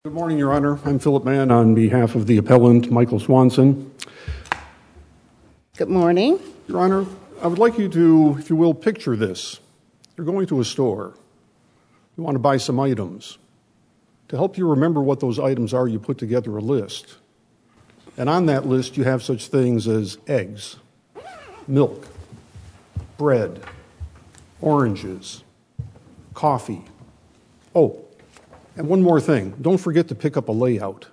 Good morning, Your Honor. I'm Philip Mann on behalf of the appellant, Michael Swanson. Good morning. Your Honor, I would like you to, if you will, picture this. You're going to a store. You want to buy some items. To help you remember what those items are, you put together a list. And on that list, you have such things as eggs, milk, bread, oranges, coffee. Oh, and one more thing. Don't forget to pick up a layout.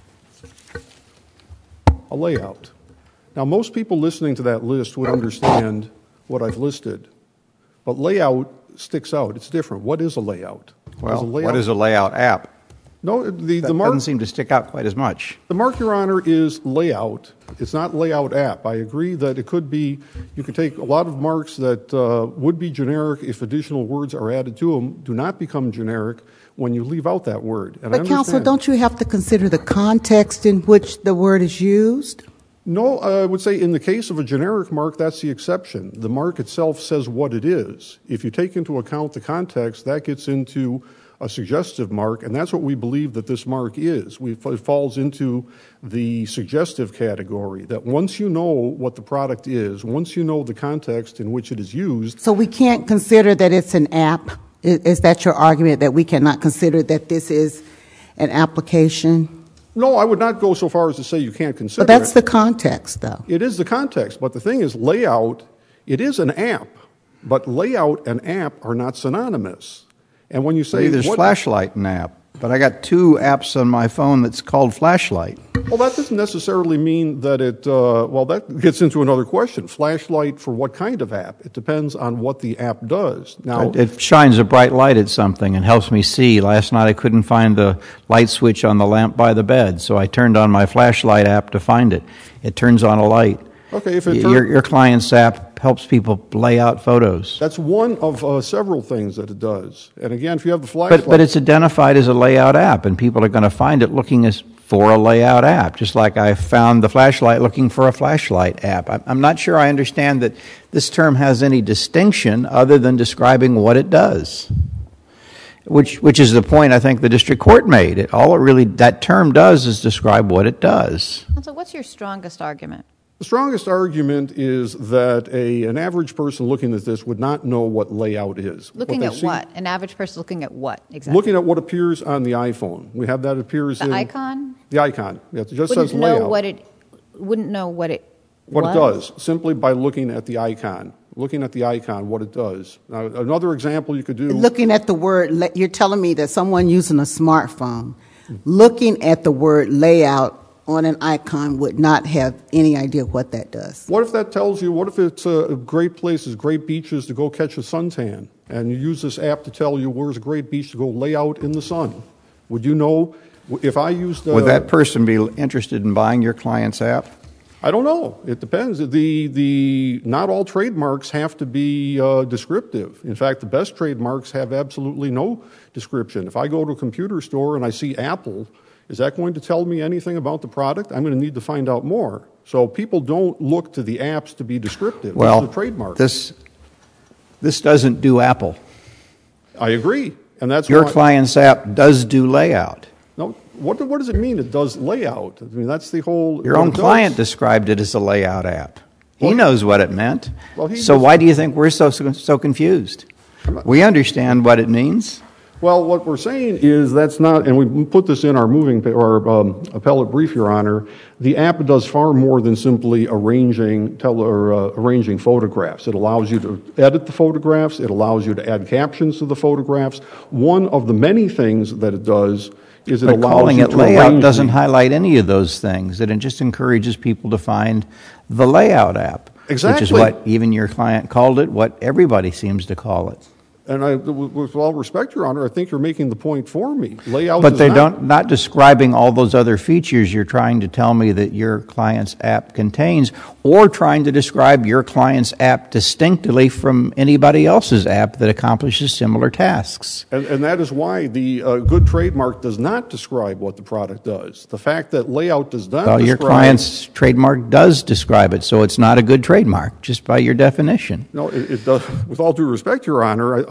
A layout. Now, most people listening to that list would understand what I've listed. But layout sticks out. It's different. What is a layout? Well, what is a layout app? No, the That mark doesn't seem to stick out quite as much. The mark, Your Honor, is layout. It's not layout app. I agree that it could be, you could take a lot of marks that would be generic if additional words are added to them, do not become generic when you leave out that word. And But counsel, don't you have to consider the context in which the word is used? No, I would say in the case of a generic mark, that's the exception. The mark itself says what it is. If you take into account the context, that gets into a suggestive mark, and that's what we believe that this mark is. It falls into the suggestive category, that once you know what the product is, once you know the context in which it is used. So we can't consider that it's an app? Is that your argument, that we cannot consider that this is an application? No, I would not go so far as to say you can't consider it. But that's the context, though. It is the context, but the thing is, layout, it is an app, but layout and app are not synonymous. And when you say there's Flashlight and app, but I got two apps on my phone that's called Flashlight. Well, that doesn't necessarily mean that it, well, that gets into another question. Flashlight for what kind of app? It depends on what the app does. Now, it shines a bright light at something and helps me see. Last night I couldn't find the light switch on the lamp by the bed, so I turned on my Flashlight app to find it. It turns on a light. Okay, if it your client's app helps people lay out photos. That's one of several things that it does. And again, if you have the Flashlight... But it's identified as a layout app, and people are going to find it looking for a layout app, just like I found the Flashlight looking for a Flashlight app. I'm not sure I understand that this term has any distinction other than describing what it does, which is the point I think the district court made. That term does is describe what it does. So what's your strongest argument? The strongest argument is that an average person looking at this would not know what layout is. Looking at what? An average person looking at what exactly? Looking at what appears on the iPhone. We have that appears in... The icon? The icon. It just says layout. Wouldn't know what it What it does, simply by looking at the icon. Looking at the icon, what it does. Now, another example you could do... Looking at the word, you're telling me that someone using a smartphone, looking at the word layout on an icon would not have any idea what that does. What if that tells you, what if it's great places, great beaches to go catch a suntan, and you use this app to tell you where's a great beach to go lay out in the sun? Would you know, if I used... Would that person be interested in buying your client's app? I don't know. It depends. Not all trademarks have to be descriptive. In fact, the best trademarks have absolutely no description. If I go to a computer store and I see Apple, is that going to tell me anything about the product? I'm going to need to find out more. So people don't look to the apps to be descriptive. Well, this is a trademark. This doesn't do Apple. I agree. And that's your client's app does do layout. No, what does it mean it does layout? I mean, that's the whole... Your own client described it as a layout app. He knows what it meant. So why do you think we're so confused? We understand what it means. Well, what we're saying is that's not, and we put this in our appellate brief, Your Honor, the app does far more than simply arranging photographs. It allows you to edit the photographs. It allows you to add captions to the photographs. One of the many things that it does is it allows you to arrange... But calling it layout doesn't highlight any of those things. It just encourages people to find the layout app. Exactly. Which is what even your client called it, what everybody seems to call it. And with all respect, Your Honor, I think you're making the point for me. Layout but they're not describing all those other features you're trying to tell me that your client's app contains, or trying to describe your client's app distinctly from anybody else's app that accomplishes similar tasks. And that is why the good trademark does not describe what the product does. The fact that layout does not describe... Your client's trademark does describe it, so it's not a good trademark, just by your definition. No, it does. With all due respect, Your Honor,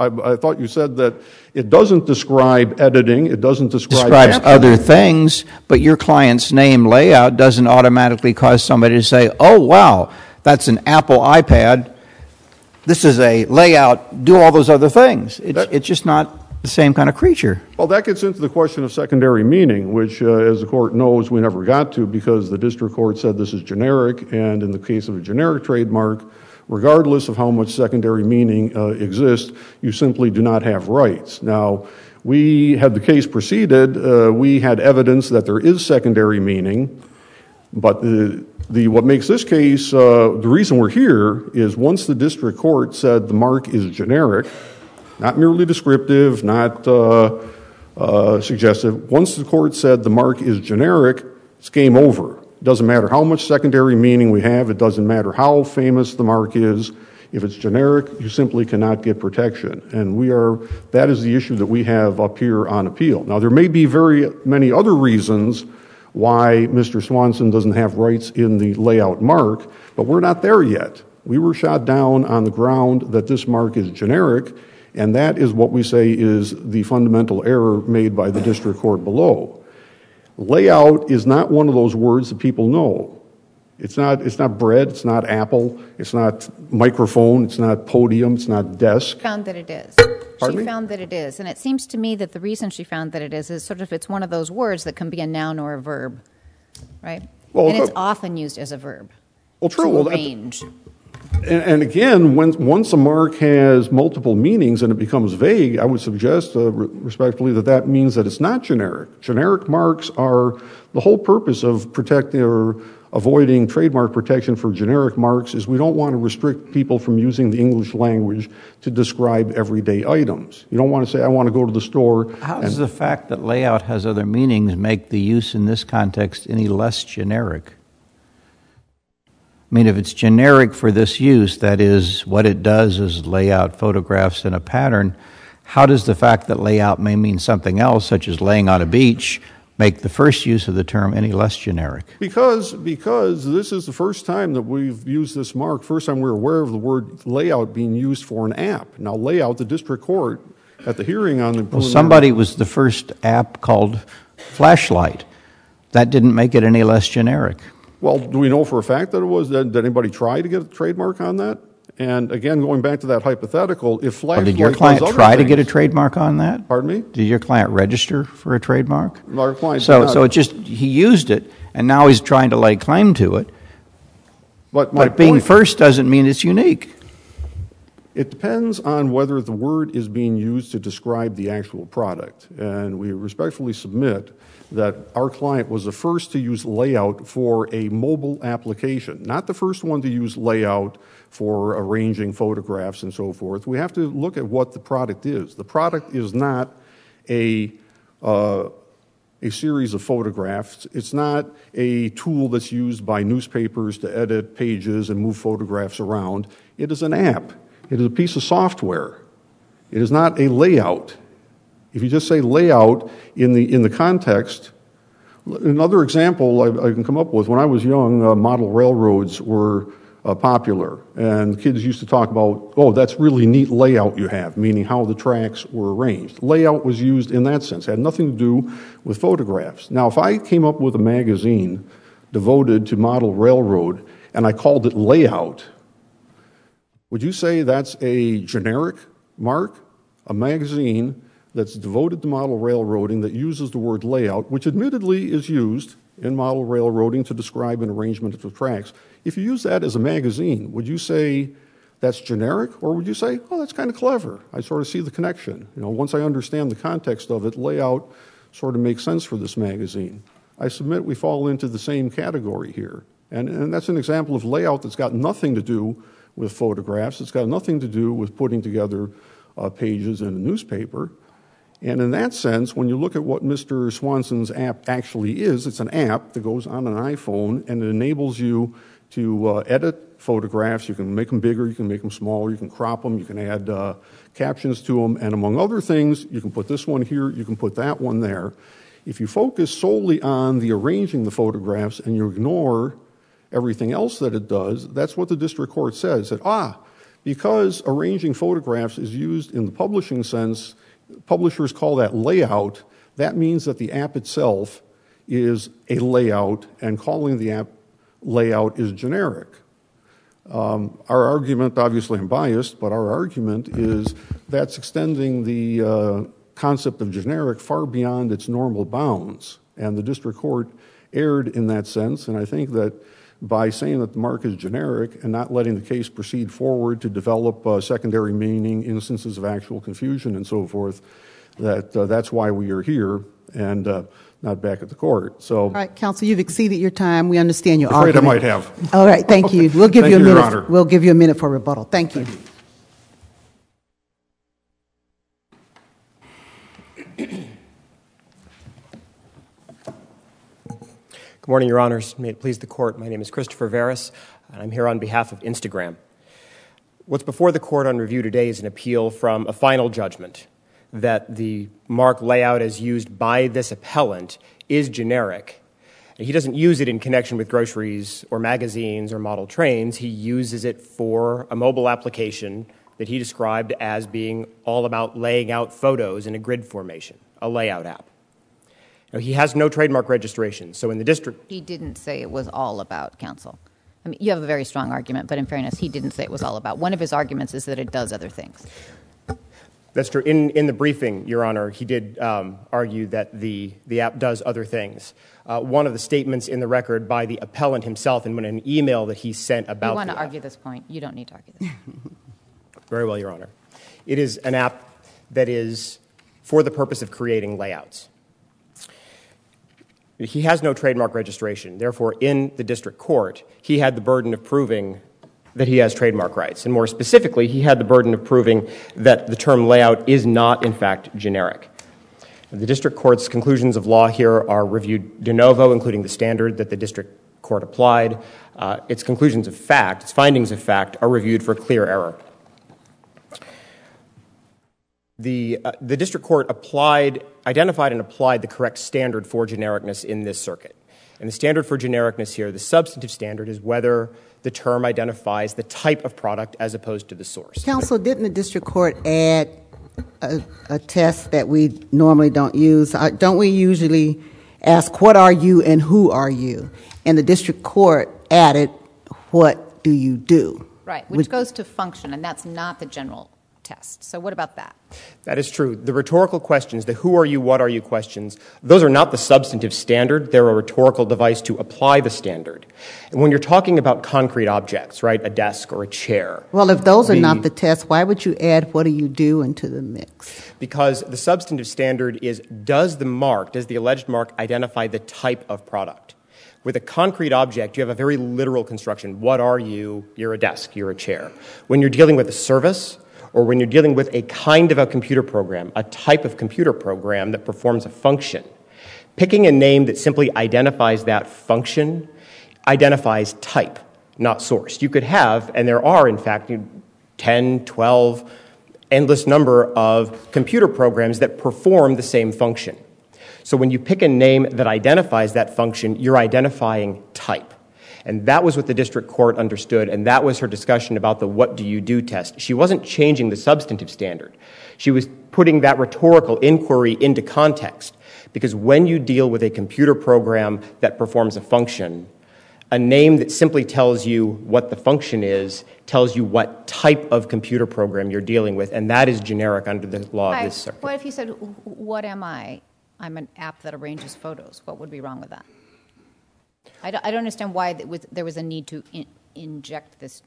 I thought you said that it doesn't describe editing, it doesn't describe Describes captioning. other things, but your client's name layout doesn't automatically cause somebody to say, oh, wow, that's an Apple iPad. This is a layout, do all those other things. It's just not the same kind of creature. Well, that gets into the question of secondary meaning, which, as the court knows, we never got to because the district court said this is generic, and in the case of a generic trademark, regardless of how much secondary meaning exists, you simply do not have rights. Now, we had the case proceeded, we had evidence that there is secondary meaning, but what makes this case, the reason we're here is once the district court said the mark is generic, not merely descriptive, not suggestive. Once the court said the mark is generic, it's game over. It doesn't matter how much secondary meaning we have. It doesn't matter how famous the mark is. If it's generic, you simply cannot get protection. And that is the issue that we have up here on appeal. Now, there may be very many other reasons why Mr. Swanson doesn't have rights in the layout mark, but we're not there yet. We were shot down on the ground that this mark is generic, and that is what we say is the fundamental error made by the district court below. Layout is not one of those words that people know. It's not bread, it's not apple, it's not microphone, it's not podium, it's not desk. She found that it is. Pardon me? She found that it is. And it seems to me that the reason she found that it is sort of it's one of those words that can be a noun or a verb, right? Well, and it's often used as a verb. Well, true. To Well, arrange. And again, once a mark has multiple meanings and it becomes vague, I would suggest respectfully that means that it's not generic. Generic marks are the whole purpose of protecting or avoiding trademark protection for generic marks is we don't want to restrict people from using the English language to describe everyday items. You don't want to say, I want to go to the store. How does the fact that layout has other meanings make the use in this context any less generic? I mean, if it's generic for this use, that is, what it does is lay out photographs in a pattern, how does the fact that layout may mean something else, such as laying on a beach, make the first use of the term any less generic? Because this is the first time that we've used this mark, first time we're aware of the word layout being used for an app. Now, layout, the district court, at the hearing on the Well, somebody was the first app called Flashlight. That didn't make it any less generic. Well, do we know for a fact that it was? Did anybody try to get a trademark on that? And again, going back to that hypothetical, if Flashlight Did your client try to get a trademark on that? Pardon me? Did your client register for a trademark? Our client did not. So it just, he used it, and now he's trying to lay claim to it. But being first doesn't mean it's unique. It depends on whether the word is being used to describe the actual product. And we respectfully submit that our client was the first to use layout for a mobile application, not the first one to use layout for arranging photographs and so forth. We have to look at what the product is. The product is not a series of photographs. It's not a tool that's used by newspapers to edit pages and move photographs around. It is an app. It is a piece of software. It is not a layout. If you just say layout in the context, another example I can come up with, when I was young, model railroads were popular, and kids used to talk about, oh, that's really neat layout you have, meaning how the tracks were arranged. Layout was used in that sense. It had nothing to do with photographs. Now, if I came up with a magazine devoted to model railroad and I called it Layout, would you say that's a generic mark? A magazine that's devoted to model railroading that uses the word layout, which admittedly is used in model railroading to describe an arrangement of the tracks. If you use that as a magazine, would you say that's generic, or would you say, oh, that's kind of clever? I sort of see the connection. You know, once I understand the context of it, layout sort of makes sense for this magazine. I submit we fall into the same category here. And that's an example of layout that's got nothing to do with photographs. It's got nothing to do with putting together pages in a newspaper. And in that sense, when you look at what Mr. Swanson's app actually is, it's an app that goes on an iPhone and it enables you to edit photographs. You can make them bigger, you can make them smaller, you can crop them, you can add captions to them, and among other things, you can put this one here, you can put that one there. If you focus solely on the arranging the photographs and you ignore everything else that it does, that's what the district court says, that, Because arranging photographs is used in the publishing sense, publishers call that layout. That means that the app itself is a layout, and calling the app layout is generic. Our argument, obviously I'm biased, but our argument is that's extending the concept of generic far beyond its normal bounds. And the district court erred in that sense, and I think that by saying that the mark is generic and not letting the case proceed forward to develop secondary meaning, instances of actual confusion, and so forth, that's why we are here and not back at the court. So, all right, counsel, you've exceeded your time. We understand your argument. argument. I might have. All right, thank you. We'll give Thank you a you, Your minute. Honor. We'll give you a minute for rebuttal. Thank you. Good morning, Your Honors. May it please the Court, my name is Christopher Veras, and I'm here on behalf of Instagram. What's before the Court on review today is an appeal from a final judgment that the mark layout as used by this appellant is generic. He doesn't use it in connection with groceries or magazines or model trains. He uses it for a mobile application that he described as being all about laying out photos in a grid formation, a layout app. Now, he has no trademark registration, so in the district... He didn't say it was all about, counsel. I mean, you have a very strong argument, but in fairness, he didn't say it was all about. One of his arguments is that it does other things. That's true. In the briefing, Your Honor, he did argue that the app does other things. One of the statements in the record by the appellant himself in an email that he sent about the app... You want to argue this point. You don't need to argue this. Very well, Your Honor. It is an app that is for the purpose of creating layouts. He has no trademark registration. Therefore, in the district court, he had the burden of proving that he has trademark rights. And more specifically, he had the burden of proving that the term layout is not, in fact, generic. The district court's conclusions of law here are reviewed de novo, including the standard that the district court applied. Its conclusions of fact, its findings of fact, are reviewed for clear error. The district court identified and applied the correct standard for genericness in this circuit. And the standard for genericness here, the substantive standard, is whether the term identifies the type of product as opposed to the source. Counsel, didn't the district court add a test that we normally don't use? Don't we usually ask, what are you and who are you? And the district court added, what do you do? Right, which goes to function, and that's not the general test. So what about that? That is true. The rhetorical questions, the who are you, what are you questions, those are not the substantive standard. They're a rhetorical device to apply the standard. And when you're talking about concrete objects, right, a desk or a chair. Well, if those are not the test, why would you add what do you do into the mix? Because the substantive standard is, does the alleged mark identify the type of product? With a concrete object, you have a very literal construction. What are you? You're a desk, you're a chair. When you're dealing with a service, or when you're dealing with a kind of a computer program, a type of computer program that performs a function, picking a name that simply identifies that function identifies type, not source. You could have, and there are, in fact, 10, 12, endless number of computer programs that perform the same function. So when you pick a name that identifies that function, you're identifying type. And that was what the district court understood, and that was her discussion about the what do you do test. She wasn't changing the substantive standard. She was putting that rhetorical inquiry into context, because when you deal with a computer program that performs a function, a name that simply tells you what the function is tells you what type of computer program you're dealing with, and that is generic under the law of this circuit. What if you said, what am I? I'm an app that arranges photos. What would be wrong with that? I don't understand why there was a need to interject this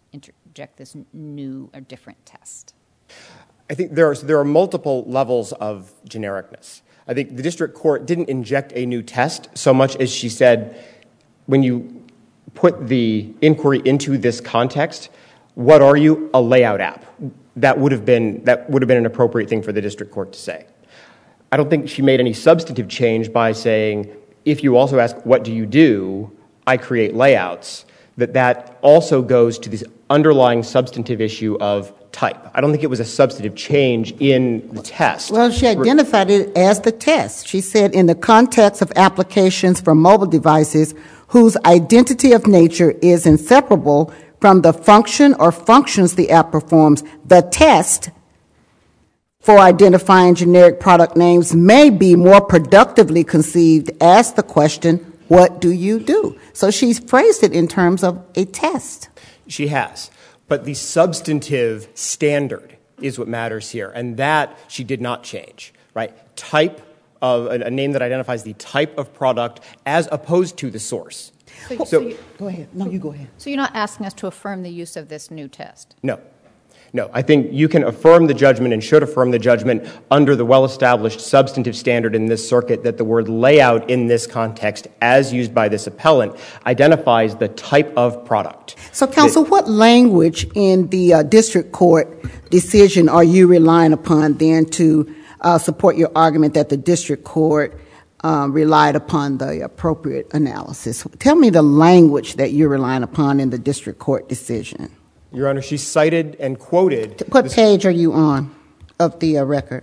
new or different test. I think there are multiple levels of genericness. I think the district court didn't inject a new test so much as she said, when you put the inquiry into this context, what are you? A layout app. That would have been an appropriate thing for the district court to say. I don't think she made any substantive change by saying, if you also ask, what do you do? I create layouts. That also goes to this underlying substantive issue of type. I don't think it was a substantive change in the test. Well, she identified it as the test. She said, in the context of applications for mobile devices whose identity of nature is inseparable from the function or functions the app performs, the test for identifying generic product names may be more productively conceived as the question, what do you do? So she's phrased it in terms of a test. She has. But the substantive standard is what matters here, and that she did not change, right? Type of a name that identifies the type of product as opposed to the source. Go ahead. No, you go ahead. So you're not asking us to affirm the use of this new test? No, I think you can affirm the judgment and should affirm the judgment under the well-established substantive standard in this circuit that the word layout in this context, as used by this appellant, identifies the type of product. So, counsel, what language in the district court decision are you relying upon then to support your argument that the district court relied upon the appropriate analysis? Tell me the language that you're relying upon in the district court decision. Your Honor, she cited and quoted... What page are you on of the record?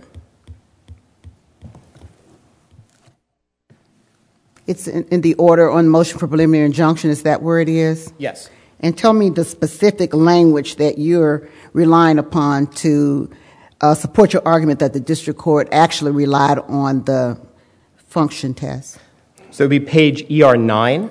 It's in the order on motion for preliminary injunction. Is that where it is? Yes. And tell me the specific language that you're relying upon to support your argument that the district court actually relied on the function test. So it would be page ER9,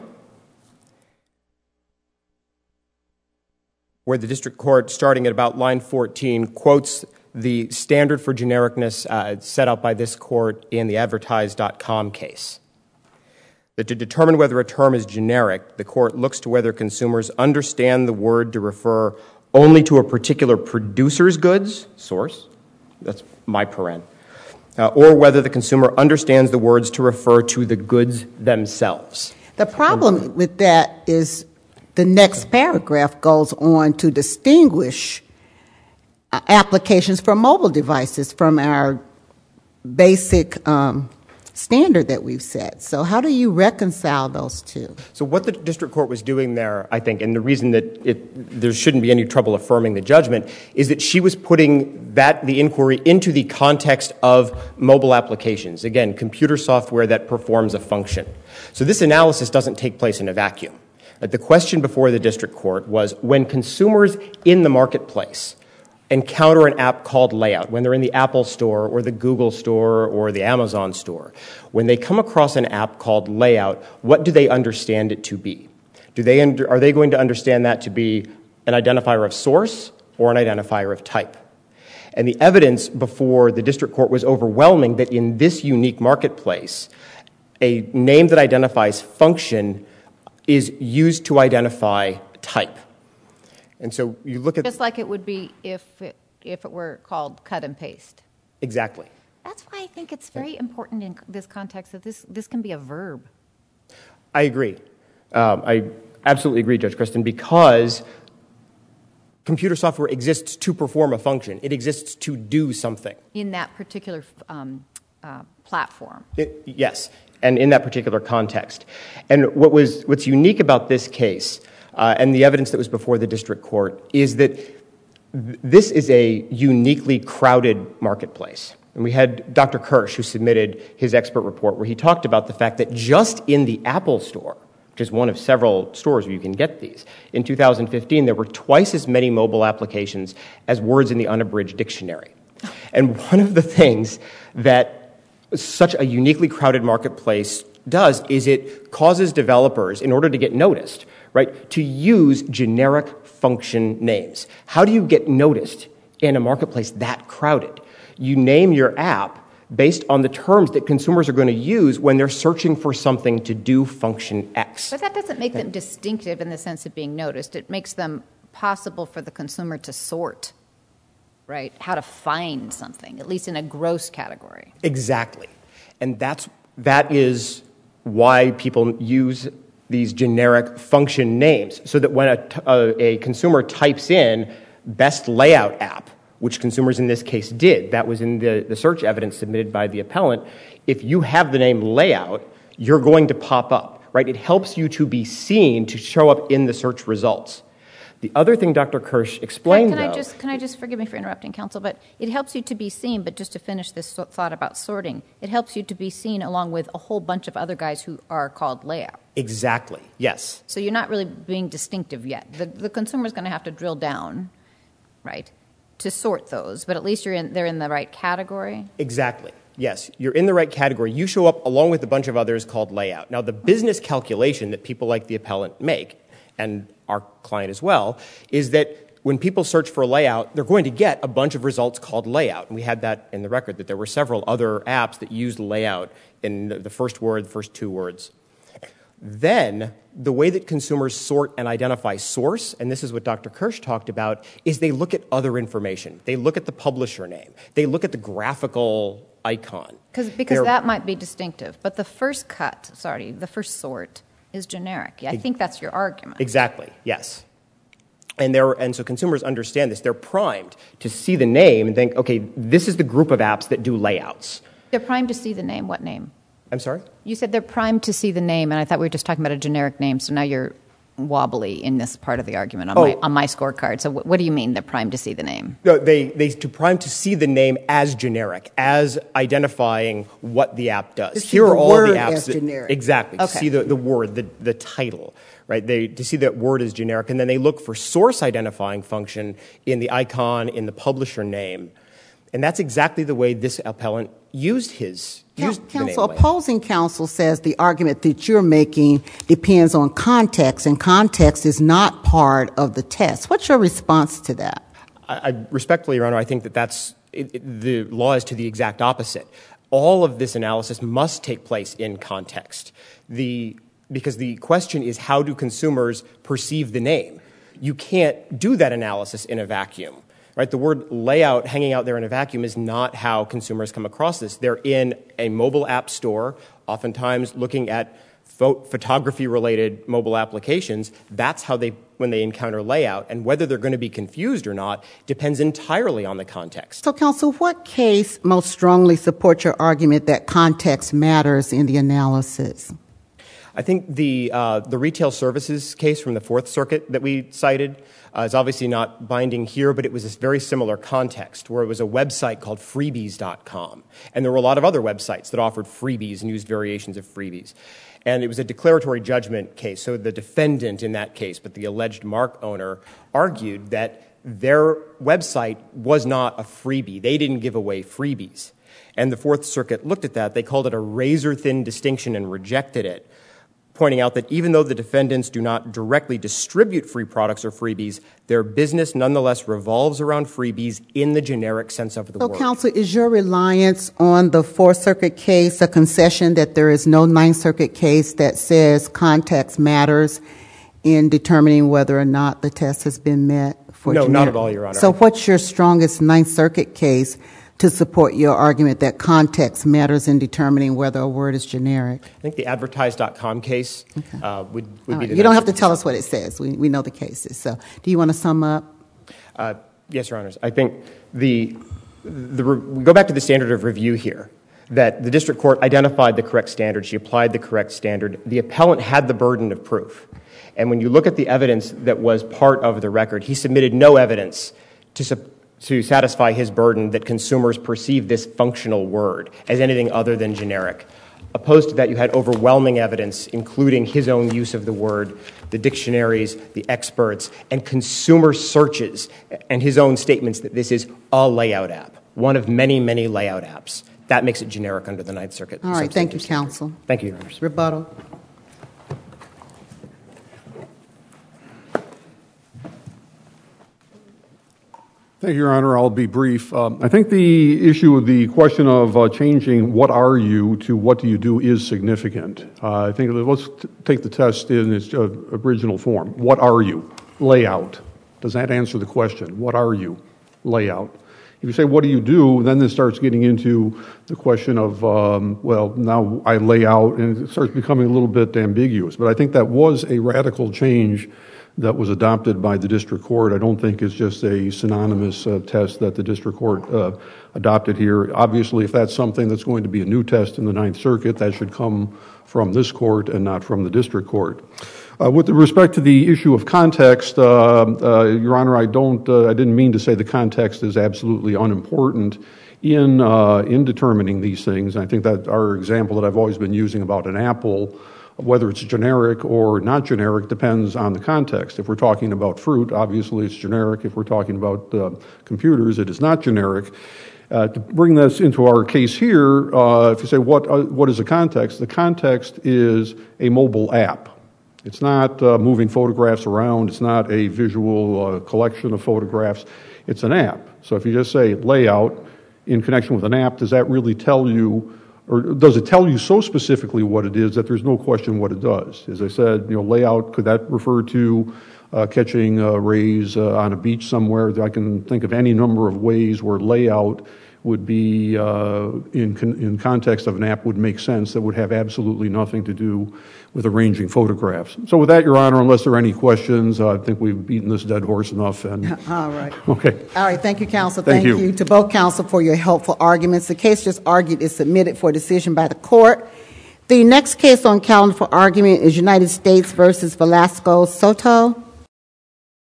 where the district court, starting at about line 14, quotes the standard for genericness set out by this court in the advertise.com case. That to determine whether a term is generic, the court looks to whether consumers understand the word to refer only to a particular producer's goods, source, that's my paren, or whether the consumer understands the words to refer to the goods themselves. The problem with that is the next paragraph goes on to distinguish applications for mobile devices from our basic standard that we've set. So how do you reconcile those two? So what the district court was doing there, I think, and the reason that there shouldn't be any trouble affirming the judgment, is that she was putting the inquiry into the context of mobile applications. Again, computer software that performs a function. So this analysis doesn't take place in a vacuum. The question before the district court was when consumers in the marketplace encounter an app called Layout, when they're in the Apple store or the Google store or the Amazon store, when they come across an app called Layout, what do they understand it to be? Are they going to understand that to be an identifier of source or an identifier of type? And the evidence before the district court was overwhelming that in this unique marketplace, a name that identifies function is used to identify type. And so you look at... Just like it would be if it were called cut and paste. Exactly. That's why I think it's very important in this context that this can be a verb. I agree. I absolutely agree, Judge Kristen, because computer software exists to perform a function. It exists to do something. In that particular platform. Yes, and in that particular context. And what's unique about this case and the evidence that was before the district court is that this is a uniquely crowded marketplace. And we had Dr. Kirsch, who submitted his expert report, where he talked about the fact that just in the Apple store, which is one of several stores where you can get these, in 2015 there were twice as many mobile applications as words in the unabridged dictionary. And one of the things that such a uniquely crowded marketplace does is it causes developers, in order to get noticed, right, to use generic function names. How do you get noticed in a marketplace that crowded? You name your app based on the terms that consumers are going to use when they're searching for something to do function X. But that doesn't make them distinctive in the sense of being noticed. It makes them possible for the consumer to sort, right, how to find something, at least in a gross category. Exactly. And that is why people use these generic function names, so that when a consumer types in best layout app, which consumers in this case did, that was in the search evidence submitted by the appellant, if you have the name layout, you're going to pop up, right? It helps you to be seen, to show up in the search results. The other thing Dr. Kirsch explained, Can I just, forgive me for interrupting, counsel, but it helps you to be seen, but just to finish this thought about sorting, it helps you to be seen along with a whole bunch of other guys who are called layout. Exactly, yes. So you're not really being distinctive yet. The consumer's going to have to drill down, right, to sort those, but at least they're in the right category? Exactly. Yes, you're in the right category. You show up along with a bunch of others called layout. Now, the business calculation that people like the appellant make, and our client as well, is that when people search for a layout, they're going to get a bunch of results called layout. And we had that in the record, that there were several other apps that used layout in the first word, the first two words. Then, the way that consumers sort and identify source, and this is what Dr. Kirsch talked about, is they look at other information. They look at the publisher name. They look at the graphical icon. Because that might be distinctive. But the first sort is generic. I think that's your argument. Exactly, yes. And so consumers understand this. They're primed to see the name and think, okay, this is the group of apps that do layouts. They're primed to see the name. What name? I'm sorry? You said they're primed to see the name, and I thought we were just talking about a generic name, so now you're wobbly in this part of the argument on my scorecard. So what do you mean they're primed to see the name? No, they primed to see the name as generic, as identifying what the app does. Here are all the apps as generic. Exactly. Okay. To see the word, the title, right? To see that word is generic, and then they look for source identifying function in the icon, in the publisher name. And that's exactly the way this appellant used the name Counsel, layout. opposing counsel says the argument that you're making depends on context, and context is not part of the test. What's your response to that? I respectfully, Your Honor, I think that the law is to the exact opposite. All of this analysis must take place in context. Because the question is, how do consumers perceive the name? You can't do that analysis in a vacuum. Right? The word layout hanging out there in a vacuum is not how consumers come across this. They're in a mobile app store, oftentimes looking at photography-related mobile applications. That's how when they encounter layout. And whether they're going to be confused or not depends entirely on the context. So, counsel, what case most strongly supports your argument that context matters in the analysis? I think the retail services case from the Fourth Circuit that we cited is obviously not binding here, but it was a very similar context where it was a website called freebies.com. And there were a lot of other websites that offered freebies and used variations of freebies. And it was a declaratory judgment case. So the defendant in that case, but the alleged mark owner, argued that their website was not a freebie. They didn't give away freebies. And the Fourth Circuit looked at that. They called it a razor-thin distinction and rejected it, pointing out that even though the defendants do not directly distribute free products or freebies, their business nonetheless revolves around freebies in the generic sense of the word. So, counsel, is your reliance on the Fourth Circuit case a concession that there is no Ninth Circuit case that says context matters in determining whether or not the test has been met? No, not at all, Your Honor. So what's your strongest Ninth Circuit case to support your argument that context matters in determining whether a word is generic? I think the advertise.com case would be the You don't have to tell us what it says. We know the cases. So do you want to sum up? Yes, Your Honors. I think we go back to the standard of review here, that the district court identified the correct standard. She applied the correct standard. The appellant had the burden of proof. And when you look at the evidence that was part of the record, he submitted no evidence to satisfy his burden that consumers perceive this functional word as anything other than generic. Opposed to that, you had overwhelming evidence, including his own use of the word, the dictionaries, the experts, and consumer searches, and his own statements that this is a layout app, one of many, many layout apps. That makes it generic under the Ninth Circuit. All right. Thank you, counsel. Thank you, Your Honors. Rebuttal. Thank you, Your Honor. I'll be brief. I think the issue of the question of changing what are you to what do you do is significant. I think let's take the test in its original form. What are you? Layout. Does that answer the question? What are you? Layout. If you say, what do you do, then this starts getting into the question of, well, now I lay out, and it starts becoming a little bit ambiguous. But I think that was a radical change that was adopted by the district court. I don't think it's just a synonymous test that the district court adopted here. Obviously, if that's something that's going to be a new test in the Ninth Circuit, that should come from this court and not from the district court. With respect to the issue of context, Your Honor, I didn't mean to say the context is absolutely unimportant in determining these things. I think that our example that I've always been using about an apple Whether it's generic or not generic depends on the context. If we're talking about fruit, obviously it's generic. If we're talking about computers, it is not generic. To bring this into our case here, if you say what is the context is a mobile app. It's not moving photographs around. It's not a visual collection of photographs. It's an app. So if you just say layout in connection with an app, does that really tell you, or does it tell you so specifically what it is that there's no question what it does? As I said, layout, could that refer to catching rays on a beach somewhere? I can think of any number of ways where layout would be, in context of an app, would make sense, that would have absolutely nothing to do with arranging photographs. So with that, Your Honor, unless there are any questions, I think we've beaten this dead horse enough. And all right. Okay. All right. Thank you, counsel. Thank you. You to both counsel for your helpful arguments. The case just argued is submitted for decision by the court. The next case on calendar for argument is United States versus Velasco Soto.